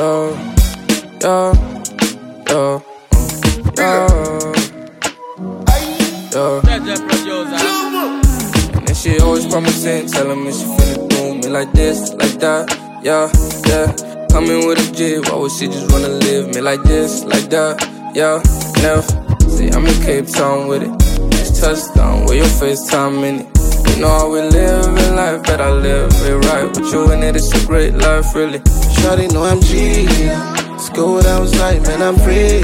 yo, yo, and then she always promising, telling me she finna do me like this, like that, yeah. Coming with a jig, why would she just wanna live me like this, like that, yeah. Never, see, I'm in Cape Town with it. It's touchdown, with your FaceTime in it. You know how we live in life, but I live it right. With you in it, it's a great life, really. Shawty know I'm G, Let's go without sight, man, I'm free,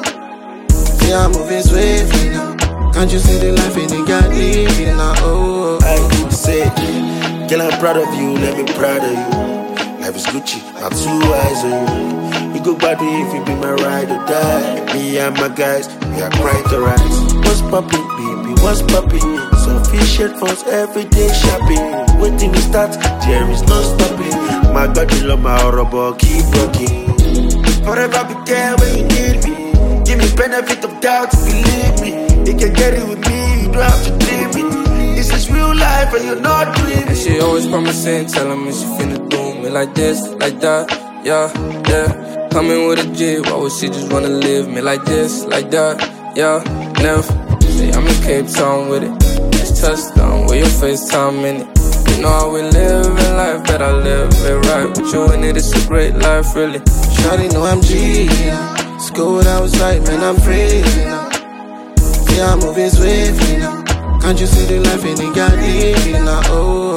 See, I'm moving swiftly now. Can't you see the life in the God living now? Oh, I say, girl, I'm proud of you, let me proud of you. Life is Gucci, not two eyes on you. You go body if you be my ride or die. Me and my guys, we are crying to rise. What's poppin', baby, what's poppin'? Some fish headphones, everyday shopping. Waiting we start, there is no stopping. My God, you love my horrible, keep rocking. Forever be there when you need me. Give me benefit of doubt, believe me. You can get it with me, you don't have to dream it. This is real life and you're not dreaming. And she always promising, telling me she finna do me like this, like that, yeah. Coming with a jig, why would she just wanna live me like this, like that, yeah. Never, see, I'm in Cape Town with it. It's touchdown, with your FaceTime in it. You know how we live in life, but I live it right. With you in it, it's a great life, really. Shawty know I'm G, Let's go without sight, man, I'm free now. See, I'm moving swiftly now. Can't you see the life in the God living now?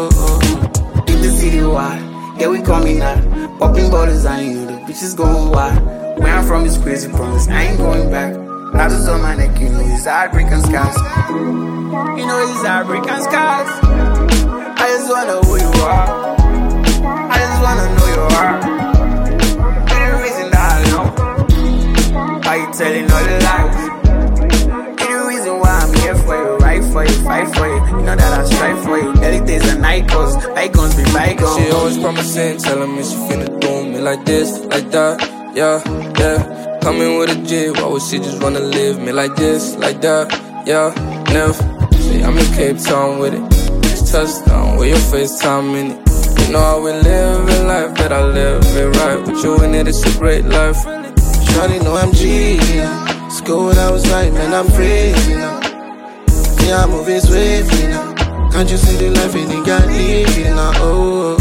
Oh. In the city wide, yeah, we coming out. Popping bottles on you, the bitches going wild. Where I'm from is crazy, promise, I ain't going back. Not just on my neck, you know, it's heartbreaking skies. You know, it's heartbreaking skies. I just wanna know who you are. I just wanna know your heart. You're the reason that I know. Are you telling all the lies? You're the reason why I'm here for you, right for you, fight for you. You know that I strive for you. Early days and night goes, bygones be bygones. She always promising, telling me she finna do me like this, like that, yeah. Coming with a jig, why would she just wanna live me like this, like that, yeah. Never, see, I'm in Cape Town with it. It's touchdown, with your FaceTime in it. You know how we live in life, but I live it right. With you in it, it's a great life, really. Shawty know I'm G, Let's go without sight, man, I'm free now. See, I'm moving swiftly now. Can't you see the life in the God living now? Oh.